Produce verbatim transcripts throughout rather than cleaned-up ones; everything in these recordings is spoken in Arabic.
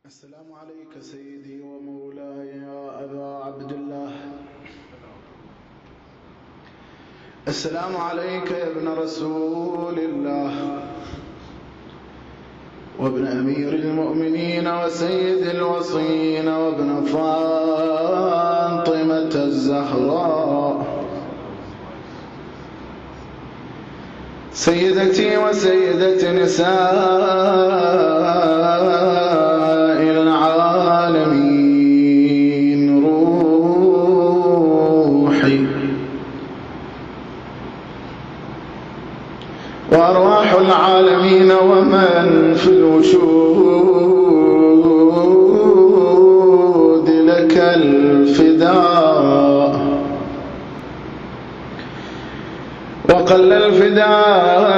السلام عليك سيدي ومولاي يا أبا عبد الله. السلام عليك يا ابن رسول الله وابن أمير المؤمنين وسيد الوصين وابن فاطمة الزهراء سيدتي وسيدة نساء العالمين روحي وأرواح العالمين ومن في الوجود لك الفداء وقل الفداء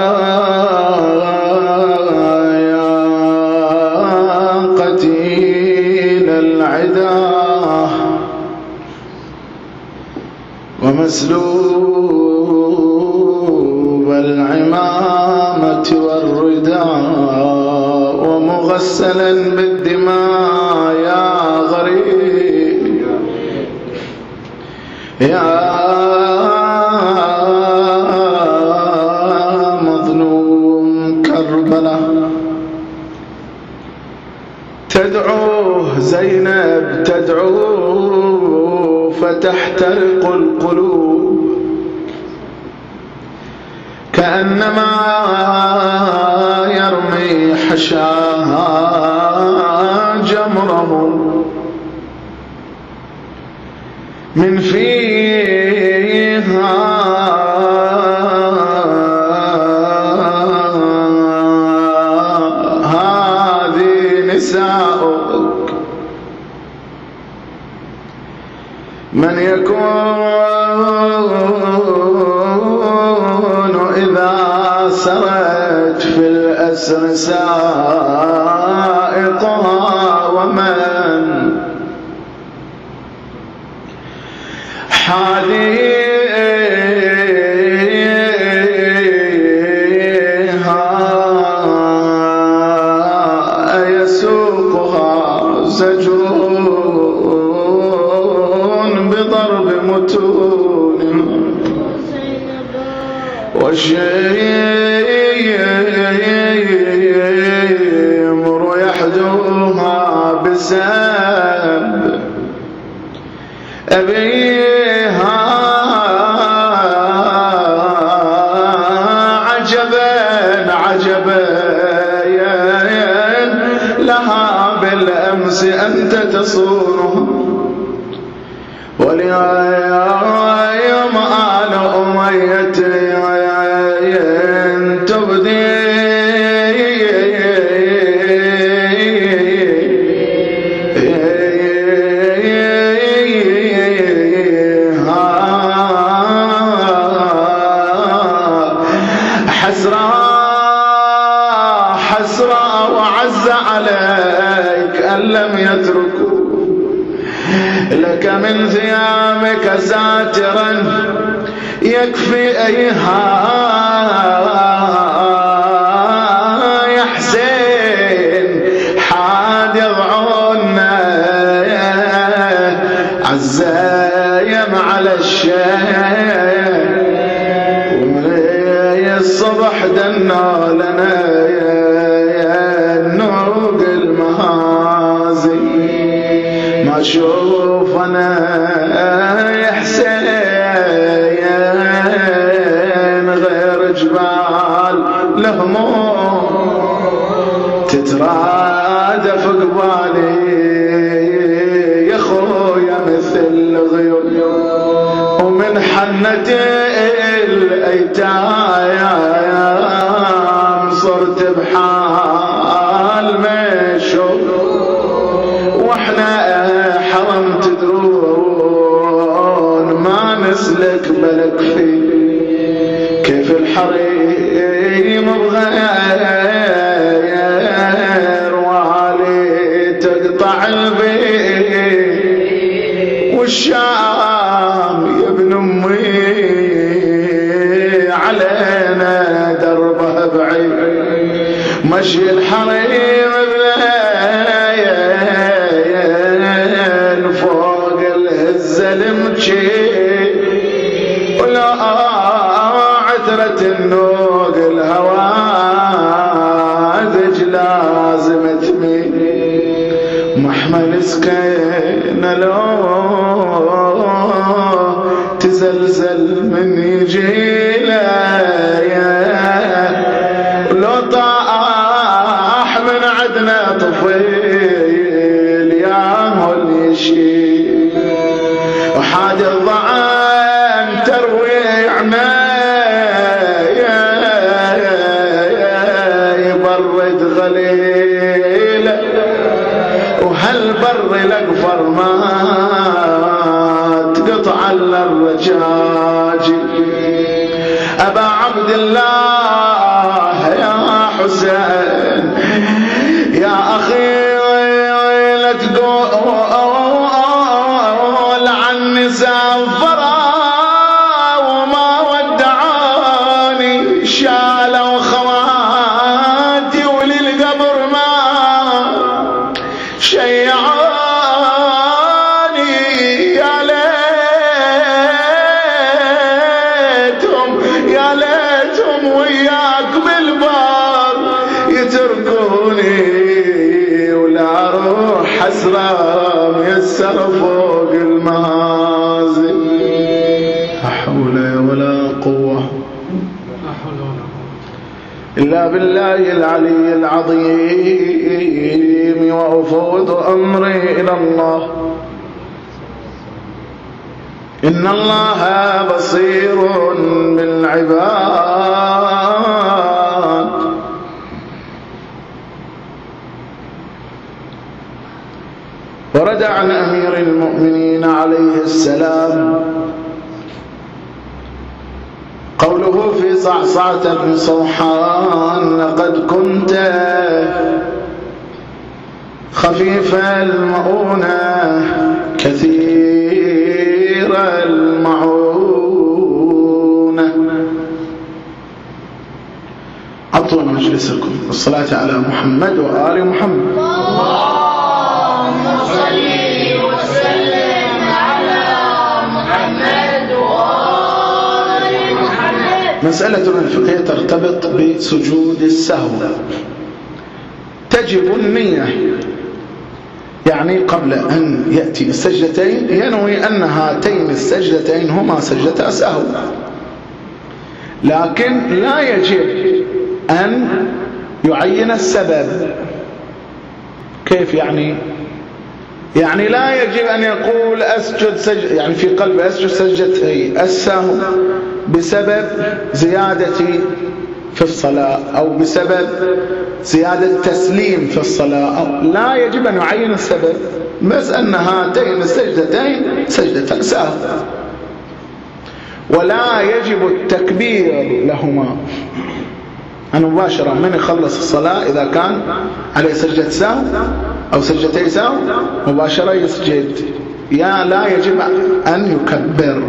يا قتيل العدا ومسلوب العمامة والرداء ومغسلا بالدماء يا غريب يا تدعوه زينب تدعوه فتحترق القلوب كأنما يرمي حشاها جمره من فيها نساؤك من يكون إذا سرت في الأسر سائقها ومن حادي زجرون بضرب متون والشيمر يحدوها بسب أبيها عجبا عجبا لها بالأمس أنت تصونه وليوم آل أمية تبدي حسرا حسرا وعز عليك أن لم يتركوا لك من ثيابك ساترا يكفي أيها يا حسين حاد يضعونا عزايم على الشيء ومن الصبح دنا لنا نوق المهازي ما شوف أنا يا حسين غير جبال لهموم تترادف قبالي يا خويا مثل غيوم ومن حنة الأيتام صرت بحال مشوق واحنا حرم تدرون ما نسلك بلك فيه كيف الحريم بغير والي تقطع البيت والشام يا ابن امي علينا دربه بعيد مشي الحريم بلايه يحمل سكينة لو تزلزل من يجيله لو طاح من عدنا طفيل ياهو يشيل وحاد الضعان تروي عناية يبرد غليله وهالبر الأقفر ما تقطع الا الرجاج. أبا عبد الله يا حسين يا أخي لا تقول عني سافرا وما ودعاني شالوا خواتي وللقبر ما شيعاني يا ليتهم يا ليتهم وياك بالبار يتركوني ولا روح حسرة ميسر فوق المهازل. لا حول ولا قوة إلا بالله العلي العظيم وأفوض أمري إلى الله إن الله بصير بالعباد. ورد عن أمير المؤمنين عليه السلام قوله في صعصعة بن صوحان لقد كنت خفيف المؤونة كثير المعونة. أطول مجلسكم بالصلاة على محمد وآل محمد. اللهم صل وسلم على محمد وآل محمد. مسألة الفقهية ترتبط بسجود السهو. تجب النية، يعني قبل أن يأتي السجدتين ينوي أن هاتين السجدتين هما سجدتا سهو، لكن لا يجب أن يعين السبب. كيف يعني؟ يعني لا يجب أن يقول أسجد سجد، يعني في قلب أسجد سجدتي السهو بسبب زيادتي في الصلاة أو بسبب زيادة تسليم في الصلاة، أو لا يجب أن يعين السبب، بس أن هاتين السجدتين سجدتا سهو، ولا يجب التكبير لهما. أن مباشرة من يخلص الصلاة إذا كان عليه سجدة سهو أو سجدتي سهو مباشرة يسجد، يا لا يجب أن يكبر.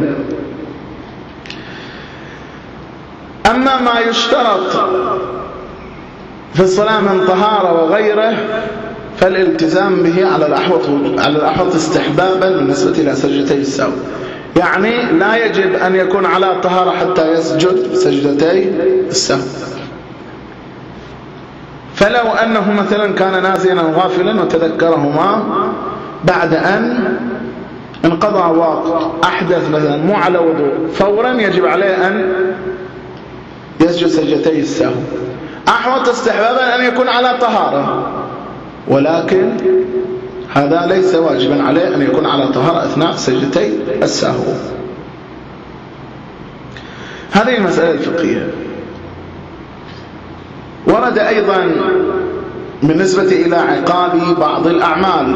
أما ما يشترط في الصلاة من طهارة وغيره فالالتزام به على الأحوط على الأحوط استحبابا بالنسبة إلى سجدتي السهو. يعني لا يجب أن يكون على طهارة حتى يسجد سجدتي السهو. فلو أنه مثلا كان ناسيا أو غافلا وتذكرهما بعد أن انقضى وقت، أحدث مثلا مو على وضوء، فورا يجب عليه أن يسجد سجدتي السهو. أحوط استحبابا أن يكون على طهارة، ولكن هذا ليس واجبا عليه أن يكون على طهارة أثناء سجدتي السهو. هذه المسألة الفقهية. ورد أيضا بالنسبة إلى عقاب بعض الأعمال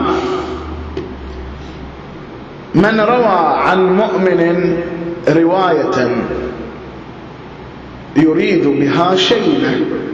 من روى عن مؤمن رواية يريد بها شيئا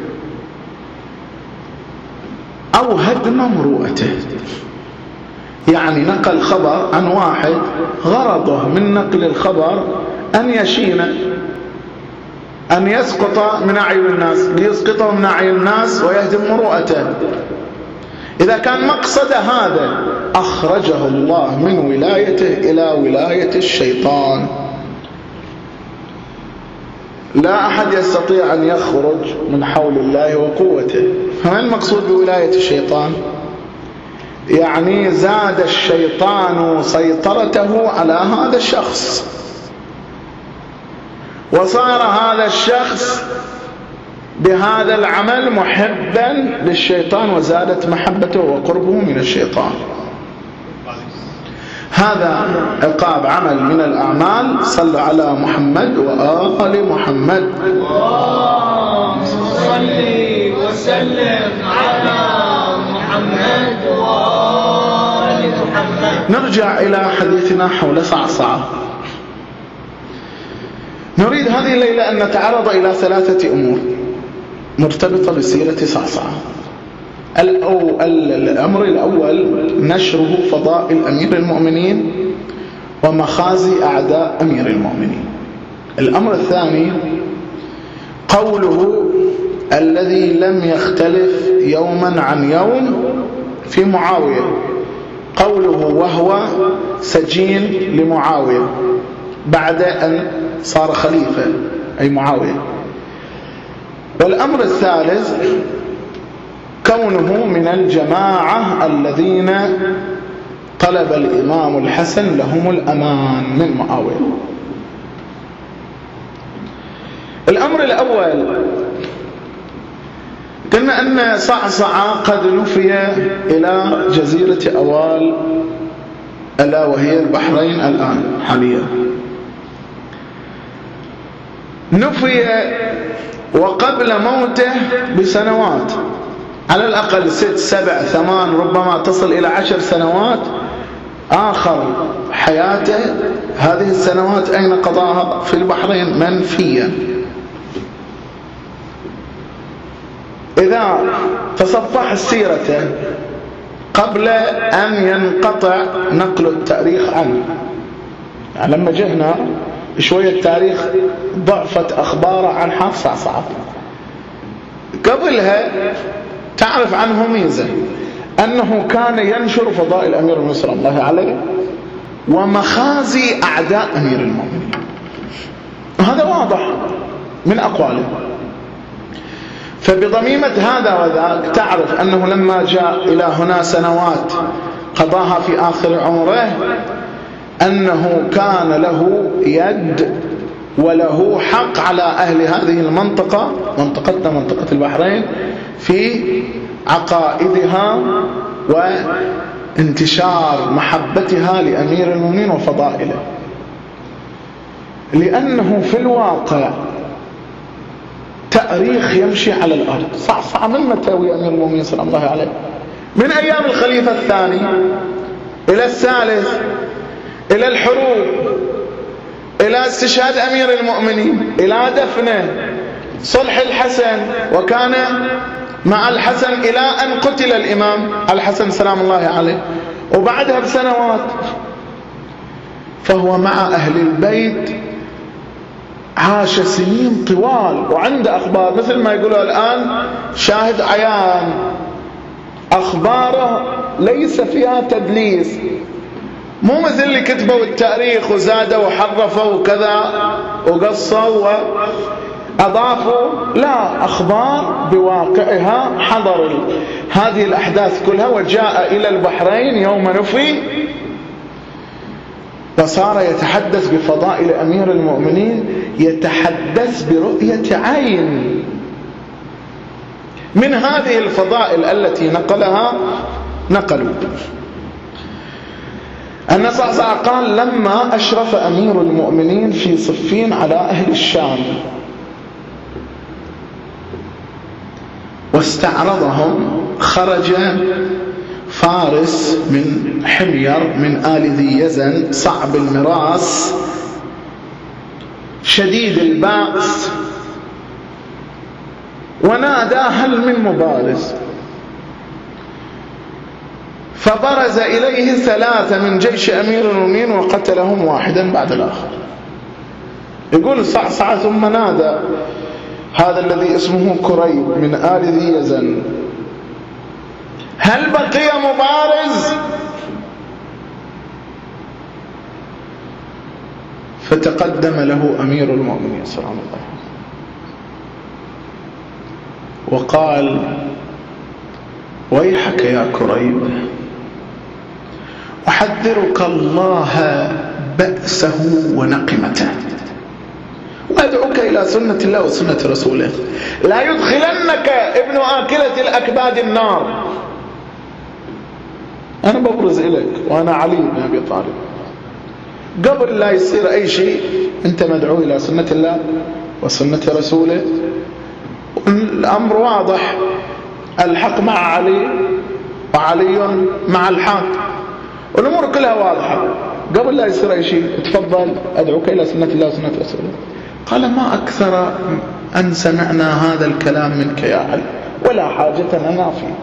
أو هدم مروءته، يعني نقل خبر عن واحد غرضه من نقل الخبر أن يشين، أن يسقط من أعين الناس، ليسقطه من أعين الناس ويهدم مروءته. إذا كان مقصد هذا أخرجه الله من ولايته إلى ولاية الشيطان. لا أحد يستطيع أن يخرج من حول الله وقوته. فما المقصود بولاية الشيطان؟ يعني زاد الشيطان سيطرته على هذا الشخص، وصار هذا الشخص بهذا العمل محبا للشيطان، وزادت محبته وقربه من الشيطان. هذا عقاب عمل من الأعمال. صلوا على محمد وآل محمد. اللهم صل وسلم على محمد وآل محمد. نرجع إلى حديثنا حول صعصعة. نريد هذه الليلة أن نتعرض إلى ثلاثة أمور مرتبطة بسيرة صعصعة. الأمر الأول نشره فضائل أمير المؤمنين ومخازي أعداء أمير المؤمنين. الأمر الثاني قوله الذي لم يختلف يوما عن يوم في معاوية، قوله وهو سجين لمعاوية بعد أن صار خليفة أي معاوية. والأمر الثالث كونه من الجماعة الذين طلب الإمام الحسن لهم الأمان من معاوية. الأمر الأول قلنا أن صعصعة قد نفي إلى جزيرة أوال ألا وهي البحرين الآن حاليا. نفي وقبل موته بسنوات، على الأقل ست سبع ثمان ربما تصل إلى عشر سنوات. آخر حياته هذه السنوات أين قضاها؟ في البحرين منفيا. إذا تصفح سيرته قبل أن ينقطع نقل التاريخ عنه، يعني لما جهنا شوية تاريخ ضعفت أخباره عن حافظ صعصعة. قبلها تعرف عنه ميزة أنه كان ينشر فضائل أمير المؤمنين صلى الله عليه ومخازي أعداء أمير المؤمنين، هذا واضح من أقواله. فبضميمة هذا وذاك تعرف أنه لما جاء إلى هنا سنوات قضاها في آخر عمره أنه كان له يد وله حق على أهل هذه المنطقة، منطقتنا منطقة البحرين، في عقائدها وانتشار محبتها لأمير المؤمنين وفضائله. لأنه في الواقع تاريخ يمشي على الأرض. صعصع من متى أمير المؤمنين صلى الله عليه؟ من أيام الخليفة الثاني إلى الثالث، إلى الحروب، إلى استشهاد أمير المؤمنين، إلى دفنه، صلح الحسن، وكان مع الحسن إلى أن قتل الإمام الحسن سلام الله عليه، وبعدها بسنوات. فهو مع أهل البيت عاش سنين طوال، وعنده أخبار مثل ما يقولوا الآن شاهد عيان. أخباره ليس فيها تدليس، مو مثل اللي كتبوا التاريخ وزادوا وحرفوا وكذا وقصوا وأضافوا. لا، أخبار بواقعها. حضر هذه الأحداث كلها وجاء إلى البحرين يوم نفي، وصار يتحدث بفضائل أمير المؤمنين، يتحدث برؤية عين. من هذه الفضائل التي نقلها نقلوا أن صعصع قال لما أشرف أمير المؤمنين في صفين على أهل الشام واستعرضهم، خرج فارس من حمير من آل ذي يزن صعب المراس شديد البأس، ونادى هل من مبارز؟ فبرز إليه ثلاثة من جيش أمير المؤمنين وقتلهم واحدا بعد الآخر. يقول صعصع ثم نادى هذا الذي اسمه كريب من آل ذي يزن هل بقي مبارز؟ فتقدم له أمير المؤمنين صلى الله عليه وسلم وقال ويحك يا كريب، أحذرك الله بأسه ونقمته، وأدعوك إلى سنة الله وسنة رسوله. لا يدخلنك ابن آكلة الأكباد النار. أنا ببرز إليك وأنا علي بن أبي طالب، قبل لا يصير أي شيء أنت مدعو إلى سنة الله وسنة رسوله. الأمر واضح، الحق مع علي وعلي مع الحق، والأمور كلها واضحة. قبل لا يصير أي شيء تفضل أدعوك إلى سنة الله وسنة رسوله. قال ما أكثر أن سمعنا هذا الكلام منك يا علي، ولا حاجة لنا فيه.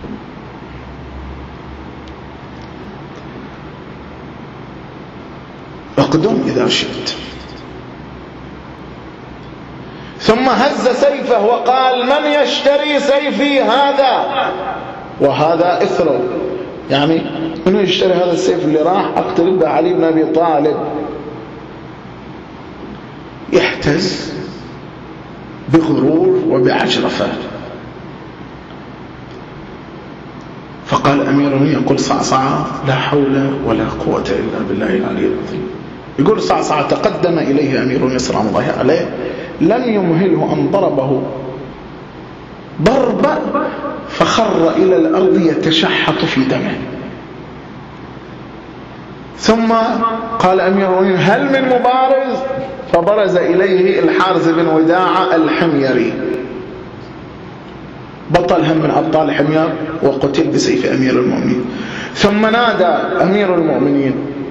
اقدم إذا شئت. ثم هز سيفه وقال من يشتري سيفي هذا وهذا إثره، يعني منو يشتري هذا السيف اللي راح أقتل به علي بن أبي طالب؟ يحتز بغرور وبعجرفة. فقال أمير المؤمنين يقول صعصعة لا حول ولا قوة إلا بالله العلي العظيم. يقول صعصعة تقدم إليه أمير المؤمنين سلام الله عليه، لم يمهله أن ضربه ضربة فخر إلى الأرض يتشحط في دمه. ثم قال أمير المؤمنين هل من مبارز؟ فبرز إليه الحارث بن وداعة الحميري، بطل هم من أبطال حمير، وقتل بسيف أمير المؤمنين. ثم نادى أمير المؤمنين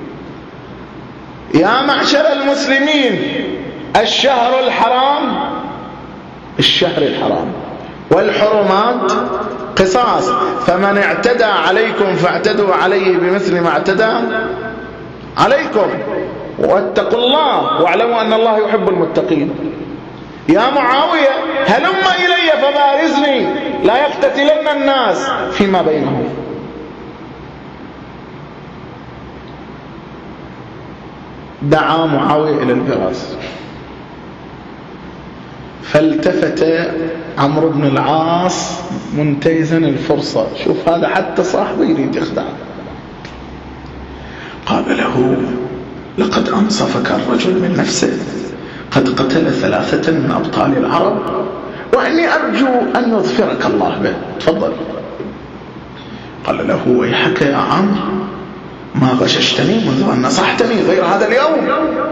يا معشر المسلمين الشهر الحرام الشهر الحرام والحرمات قصاص، فمن اعتدى عليكم فاعتدوا عليه بمثل ما اعتدى عليكم، واتقوا الله واعلموا أن الله يحب المتقين. يا معاوية هلم إلي فبارزني لا يقتتلن الناس فيما بينهم. دعا معاوية إلى البراز، فالتفت عمرو بن العاص منتهزا الفرصة، شوف هذا حتى صاحبه يريد يخدعه، قال له لقد أنصفك الرجل من نفسه، قد قتل ثلاثة من أبطال العرب، وإني أرجو أن يظفرك الله به، تفضل. قال له ويحك يا عمرو ما غششتني منذ أن نصحتني غير هذا اليوم،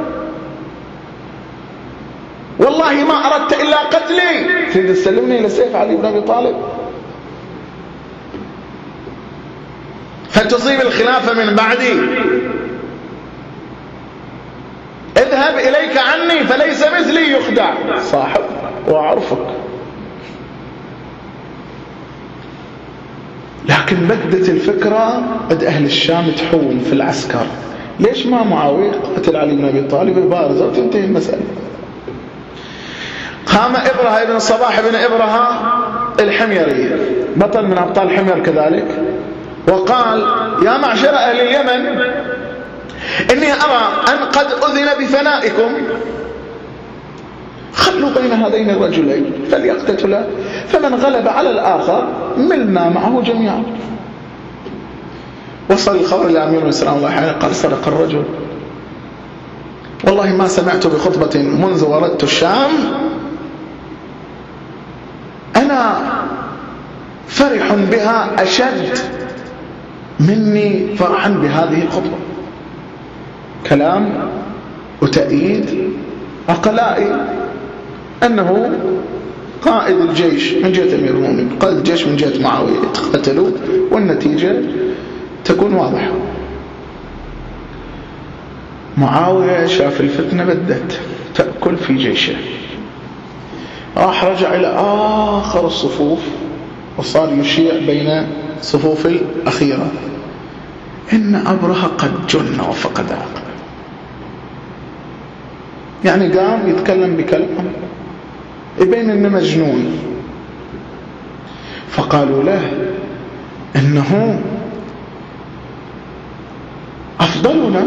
والله ما أردت إلا قتلي، تريد تسلمني إلى سيف علي بن أبي طالب فتصيب الخلافة من بعدي؟ اذهب إليك عني فليس مثلي يخدع. صاحب وأعرفك. لكن بدت الفكرة عند أهل الشام تحول في العسكر، ليش ما معاوية قتل علي بن أبي طالب بارزة وتنتهي المسألة. قام إبرهة بن الصباح بن إبرهة الحميري، بطل من أبطال الحمير كذلك، وقال يا معشر أهل اليمن إني أرى أن قد أذن بفنائكم، خلوا بين هذين الرجلين فليقتتلا، فمن غلب على الآخر ملنا معه جميعا. وصل الخبر لأمير السلام الله عليه، قال صدق الرجل، والله ما سمعت بخطبة منذ وردت الشام أنا فرح بها أشد مني فرحا بهذه الخطبة. كلام وتأييد عقلائي أنه قائد الجيش من جهة أمير المؤمنين، قائد الجيش من جهة معاوية يتقتلوا والنتيجة تكون واضحة. معاوية شاف الفتنة بدت تأكل في جيشه، راح رجع إلى آخر الصفوف وصار يشيع بين صفوف الأخيرة إن أبرهة قد جن وفقد عقله، يعني قام يتكلم بكلام يبين إنه مجنون. فقالوا له إنه أفضلنا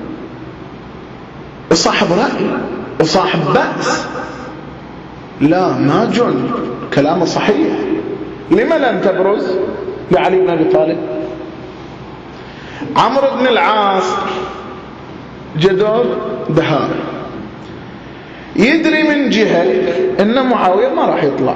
وصاحب رأي وصاحب بأس. لا ما جن، كلامه صحيح، لما لم تبرز لعلي بن أبي طالب؟ عمرو بن العاص جدول بهار، يدري من جهة ان معاوية ما راح يطلع،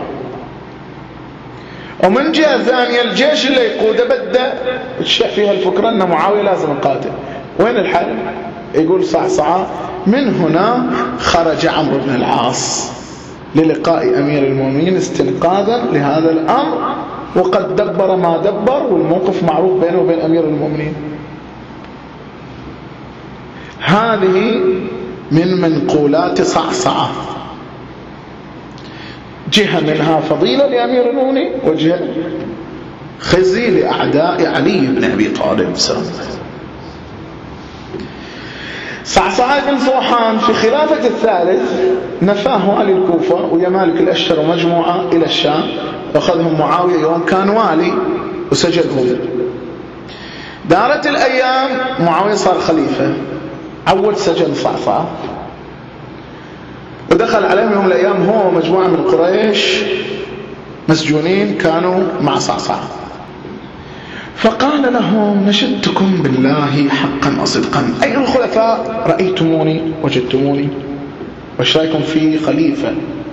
ومن جهة ثانية الجيش اللي يقوده بدأ تشع فيها الفكرة ان معاوية لازم يقاتل. وين الحل؟ يقول صعصعة من هنا خرج عمرو بن العاص للقاء أمير المؤمنين استنقاذا لهذا الأمر، وقد دبر ما دبر، والموقف معروف بينه وبين أمير المؤمنين. هذه من منقولات صعصعة، جهة منها فضيلة لأمير المؤمنين، وجهة خزي لأعداء علي بن أبي طالب سلام الله. صعصعة بن صوحان في خلافة الثالث نفاه والي الكوفة ويمالك الأشتر ومجموعة إلى الشام، وأخذهم معاوية يوم كان والي وسجنهم. دارت الأيام، معاوية صار خليفة، عود سجن صعصعة، ودخل عليهم يوم الأيام هو ومجموعة من قريش مسجونين كانوا مع صعصعة، فقال لهم نشدتكم بالله حقا وصدقا أي الخلفاء رأيتموني وجدتموني، وش رأيكم في خليفة؟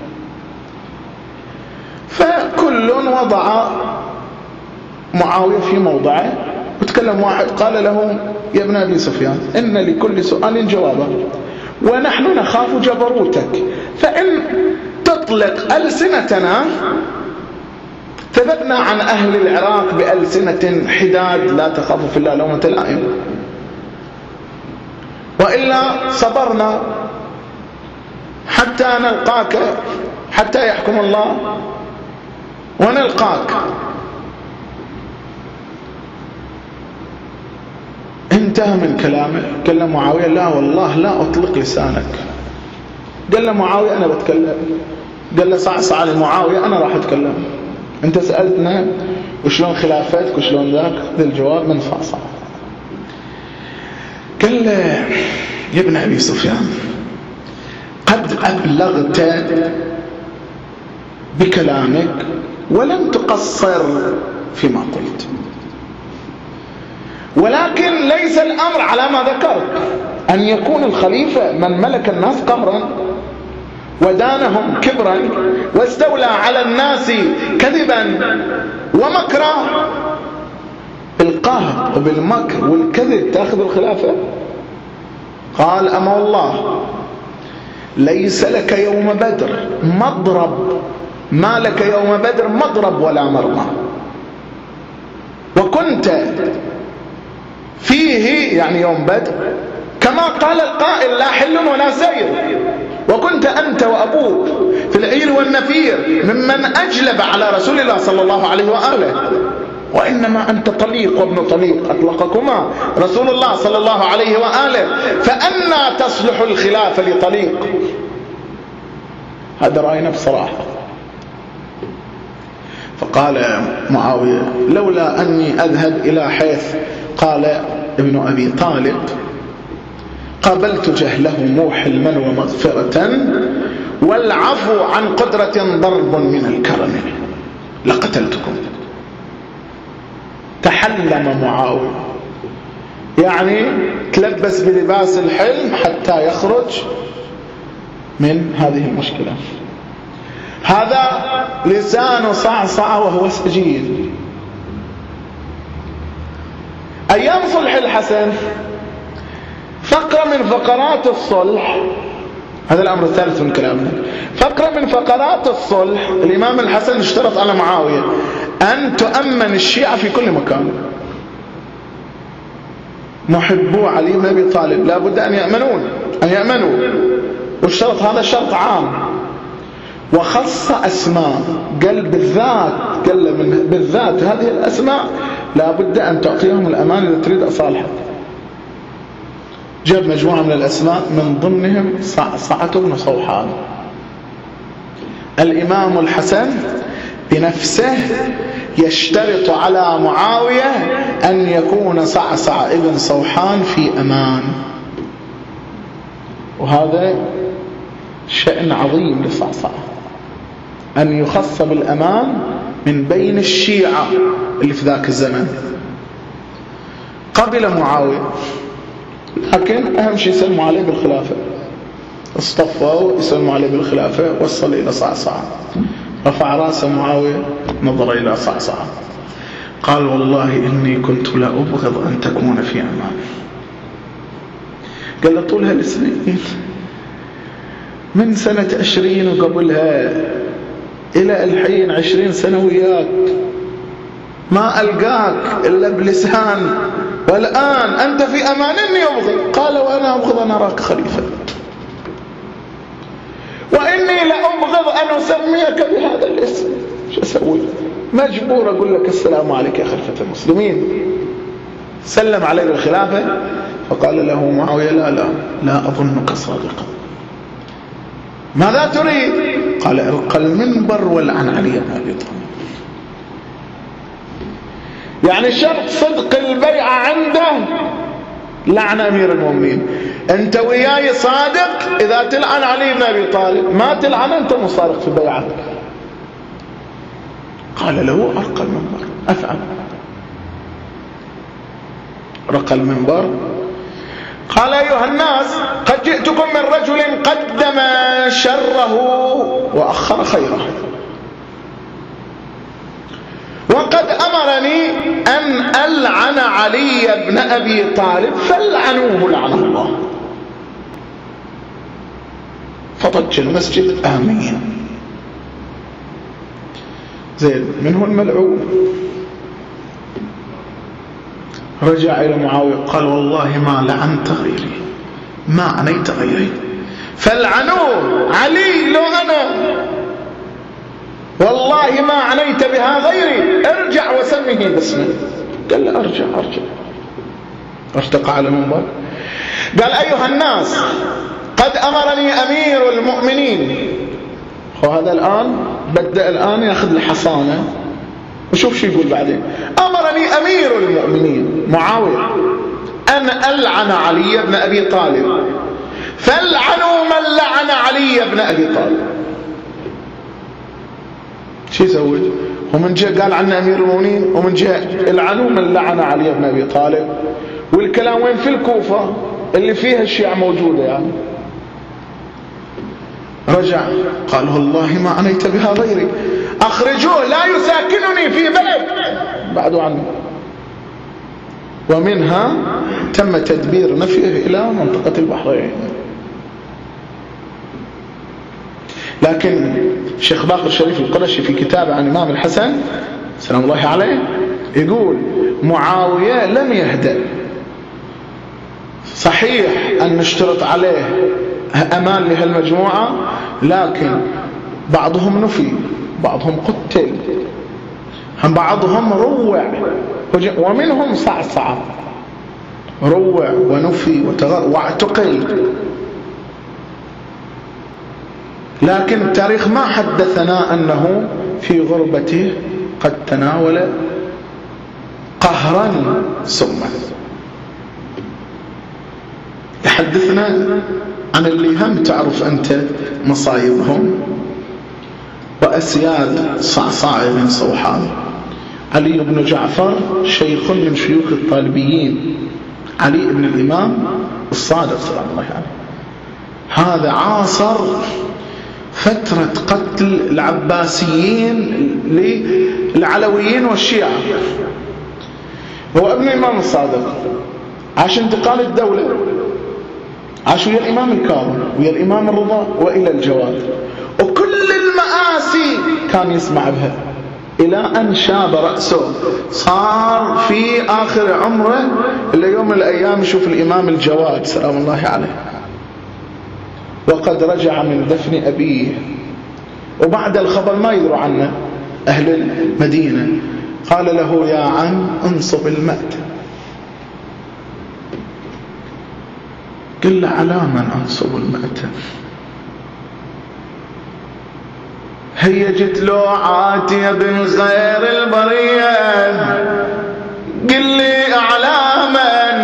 فكل وضع معاوية في موضعه، وتكلم واحد قال له يا ابن أبي سفيان إن لكل سؤال جوابا، ونحن نخاف جبروتك، فإن تطلق ألسنتنا ثبتنا عن أهل العراق بألسنة حداد لا تخاف في الله لومة لائم، وإلا صبرنا حتى نلقاك، حتى يحكم الله ونلقاك. انتهى من كلامه. قال له معاوية لا والله لا أطلق لسانك. قال له معاوية أنا بتكلم. قال له صعصع لمعاوية أنا راح أتكلم، أنت سألتنا وشلون خلافتك وشلون ذاك، ذا الجواب من صعصع. قال له يا ابن أبي سفيان قد أبلغت بكلامك ولم تقصر فيما قلت، ولكن ليس الأمر على ما ذكرت، أن يكون الخليفة من ملك الناس قهرا ودانهم كبرا واستولى على الناس كذبا ومكرا. بالقهر وبالمكر والكذب تأخذ الخلافة؟ قال أما والله ليس لك يوم بدر مضرب، ما لك يوم بدر مضرب ولا مرمى، وكنت فيه يعني يوم بدر كما قال القائل لا حل ولا سير، وكنت أنت وأبوك في العير والنفير ممن أجلب على رسول الله صلى الله عليه وآله، وإنما أنت طليق وابن طليق أطلقكما رسول الله صلى الله عليه وآله، فأنا تصلح الخلافة لطليق. هذا رأينا بصراحة. فقال معاوية لولا أني أذهب إلى حيث قال ابن أبي طالب قابلت جهله حلما ومغفرة والعفو عن قدرة ضرب من الكرم لقتلتكم. تحلم معاوية، يعني تلبس بلباس الحلم حتى يخرج من هذه المشكلة. هذا لسان صعصع وهو سجين. أيام صلح الحسن فقرة من فقرات الصلح، هذا الأمر الثالث من كلامنا، فقرة من فقرات الصلح الإمام الحسن اشترط على معاوية أن تؤمن الشيعة في كل مكان. محبو علي بن أبي طالب لا بد أن يأمنون أن يأمنوا، واشترط هذا شرط عام، وخص أسماء، قال بالذات قال من بالذات هذه الأسماء لا بد أن تعطيهم الأمان إذا تريد أصالحك. جاب مجموعة من الأسماء من ضمنهم صعصعة بن صوحان. الإمام الحسن بنفسه يشترط على معاوية أن يكون صعصع ابن صوحان في أمان، وهذا شأن عظيم للصعصع أن يخص بالأمان من بين الشيعة اللي في ذاك الزمن. قبل معاوية، لكن أهم شيء يسلموا عليه بالخلافة، اصطفوا يسلموا عليه بالخلافة. وصل إلى صعصعة، رفع رأس معاوية، نظر إلى صعصعة، قال والله إني كنت لا أبغض أن تكون في أمان. قال له طول هالسنين من سنة عشرين وقبلها إلى الحين عشرين سنة وياك ما ألقاك إلا بلسان، والآن أنت في أمان إني أبغض. قال وأنا أبغض أن أراك خليفة، وإني لأبغض أن أسميك بهذا الاسم. شو أسوي؟ مجبور أقول لك السلام عليك يا خليفة المسلمين. سلم عليه بالخلافة، فقال له معاوية لا لا لا أظنك صادقا. ماذا تريد؟ قال القى المنبر والعن علي بن أبي طالب. يعني شرط صدق البيعة عنده لعن أمير المؤمنين. أنت وياي صادق إذا تلعن علي بن أبي طالب، ما تلعن أنت مصادق في بيعتك. قال له أرقى المنبر، أفعل. رقى المنبر، قال أيها الناس قد جئتكم من رجل قدم شره وأخر خيره، وقد أمرني أن ألعن علي بن أبي طالب فلعنوه لعنه الله. فضج المسجد آمين. زين، من هو الملعون؟ رجع إلى معاوية قال والله ما لعنت غيري، ما عنيت غيري، فلعنوه علي لو أنا والله ما عنيت بها غيري، ارجع وسمه باسمه. قال له أرجع أرجع. ارتقى على المنبر قال أيها الناس قد أمرني أمير المؤمنين. وهذا الآن بدأ الآن يأخذ الحصانة، وشوف شو يقول بعدين. أمرني أمير المؤمنين معاوية أن ألعن علي بن أبي طالب فلعنوا من لعن علي بن أبي طالب. شو يسوي؟ ومن جاء قال عنه أمير المؤمنين، ومن جاء العنوا من لعن علي بن أبي طالب. والكلام وين؟ في الكوفة اللي فيها الشيعة موجودة. يعني رجع قال والله ما عنيت بها غيري، أخرجوه لا يساكنني في بلد بعد عنه. ومنها تم تدبير نفيه إلى منطقة البحرين. لكن الشيخ باقر الشريف القرشي في كتابه عن إمام الحسن سلام الله عليه يقول معاوية لم يهدأ. صحيح أن نشترط عليه أمان لهالمجموعة، لكن بعضهم نفي، بعضهم قتل، بعضهم روع، ومنهم صعصع روع ونفي وتغر واعتقل. لكن التاريخ ما حدثنا أنه في غربته قد تناول قهرا سما. يحدثنا عن اللي هم تعرف أنت مصايبهم وأسياد صعصاع بن صوحان. علي بن جعفر شيخ من شيوخ الطالبيين، علي بن الإمام الصادق سلام الله عليه. هذا عاصر فترة قتل العباسيين للعلويين والشيعة. هو ابن الإمام الصادق، عاش انتقال الدولة، عاش ويا الإمام الكاظم ويا الإمام الرضا وإلى الجواد، وكل المآسي كان يسمع بها إلى أن شاب رأسه، صار في آخر عمره إلى يوم من الأيام يشوف الإمام الجواد سلام الله عليه، وقد رجع من دفن أبيه، وبعد الخبر ما يدروا عنه أهل المدينة. قال له يا عم انصب المأتم. قل له على من أنصب المأتم؟ هيجت له عاتية بن غير البرية، قل لي على من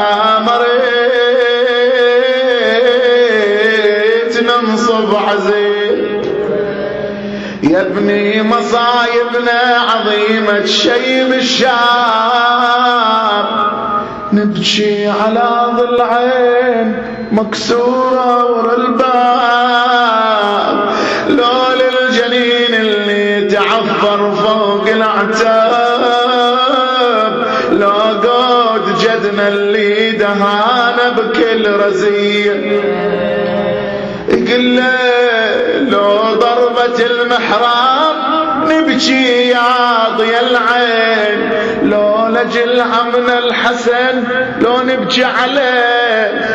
آمرت ننصب عزيز. يا ابني مصايبنا عظيمة شيب الشام، نبكي على ضلعين مكسورة ورا الباب، لو للجنين اللي تعفر فوق الأعتاب، لو قود جدنا اللي دهانا بكل رزية، يقول لو ضربة المحراب نبكي يا ضي العين، لو لجل عمنا الحسن لو نبكي عليه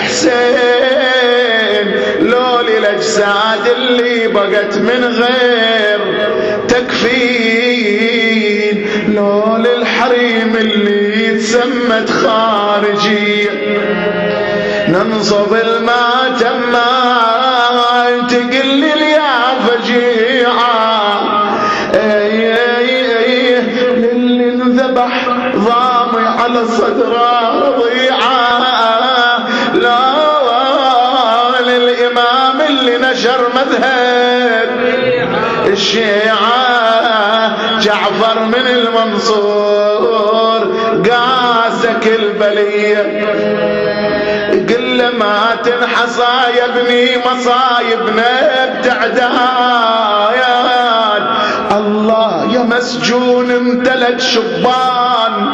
حسين، لو للأجساد اللي بقت من غير تكفين، لو للحريم اللي يتسمت خارجي، ننصب الماتم ما تقل لي يا فجيعة، للي انذبح ضامي على صدره رضيعة، لا للإمام اللي نشر مذهب الشيعة، جعفر من المنصور قاسك البلية، قل له ما تنحصى يا ابني مصايبنا بتعداد، الله يا مسجون امتلك شبان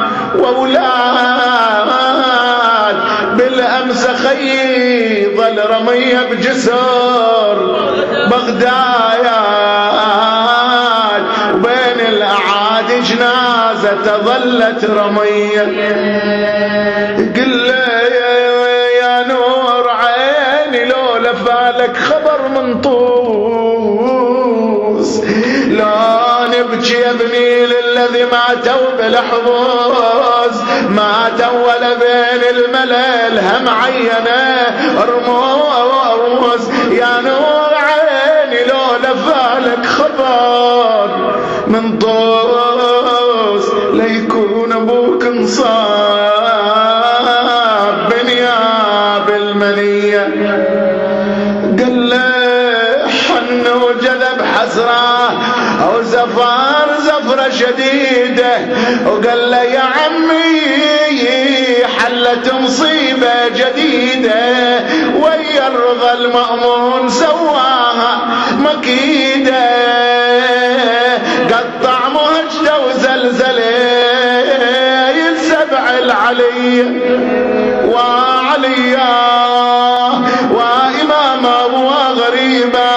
واولاد، بالامس خي ظل رميه بجسر بغداد، وبين الاعادي جنازه ظلت رميه، قل له فالك خبر من طوس، لا نبكي يا ابني للذي ماتوا بالحظوظ، ماتوا ولا بين الملل هم عينه رموز، يا نور عيني لو لفالك خبر من طوس، ليكون ابوك انصاب بنيا بالمنيه، حسرة أو زفار زفرة شديدة، وقال له يا عمي حلت مصيبة جديدة، ويا الرضا المأمون سواها مكيدة، قطع مهجده وزلزله السبع العلي وعليا وإمامه وغريبه،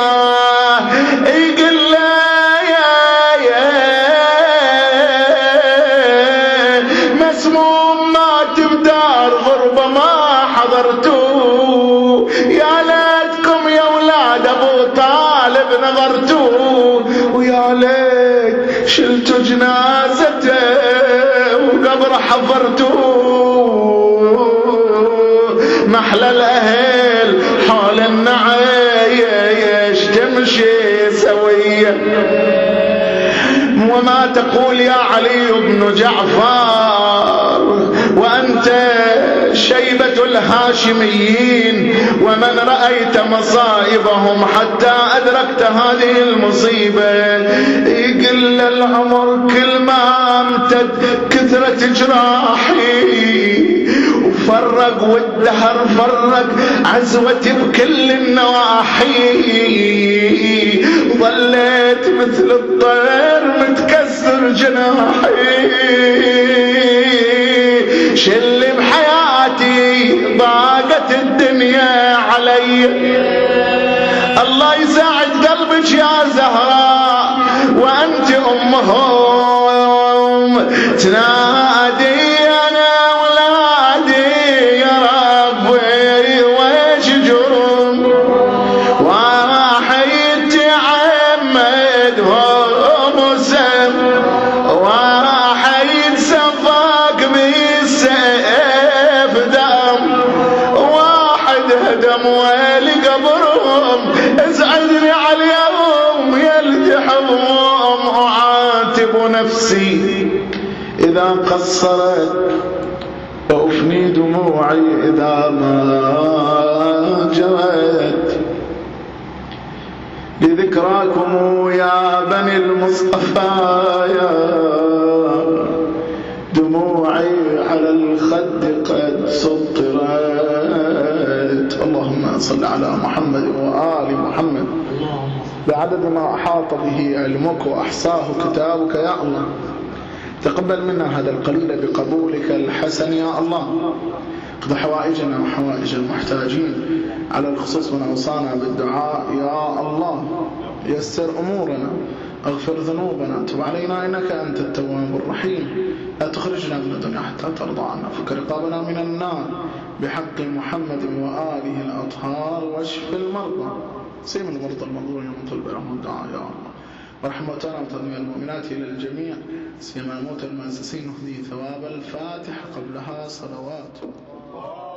نظرتوا ويا ليت شلتوا جنازته وقبر حفرتوا، محلى الاهل حول النعايش تمشي سويه، وما تقول يا علي بن جعفر وأنت شيبة الهاشميين، ومن رأيت مصائبهم حتى أدركت هذه المصيبة، يقل العمر كل ما امتد كثرة جراحي، وفرق والدهر فرق عزوتي بكل النواحي، ظليت مثل الطير متكسر جناحي، شل بحياتي ضاقت الدنيا علي، الله يساعد قلبك يا زهراء وأنت أمهم، تنادي أنا أولادي يا ربي ويش جرم، واحد تعمدهم وسم، واحد سفاك بالسيف دم، واحد هدم ويلي قبرهم، ازعجني على اليوم يلتحمهم، أعاتب نفسي إذا قصرت وأفني دموعي إذا ما جرت، لذكراكم يا بني المصطفى يا دموعي على الخد قد سطرت. اللهم صل على محمد وآل محمد بعدد ما أحاط به علمك وأحصاه كتابك يا الله. تقبل منا هذا القليل بقبولك الحسن يا الله. اقض حوائجنا وحوائج المحتاجين، على الخصوص من أوصانا بالدعاء يا الله. يسر أمورنا، اغفر ذنوبنا، تب علينا إنك أنت التواب الرحيم. لا تخرجنا من الدنيا حتى ترضى عنا، فك رقابنا من النار بحق محمد وآله الأطهار. واشف المرضى، سيم المرضى المنظورين من طلب لهم الدعاء يا الله. وارحم موتانا وتضميع المؤمنات إلى الجميع، سيما موتى المؤسسين، نهدي ثواب الفاتحة قبلها صلوات.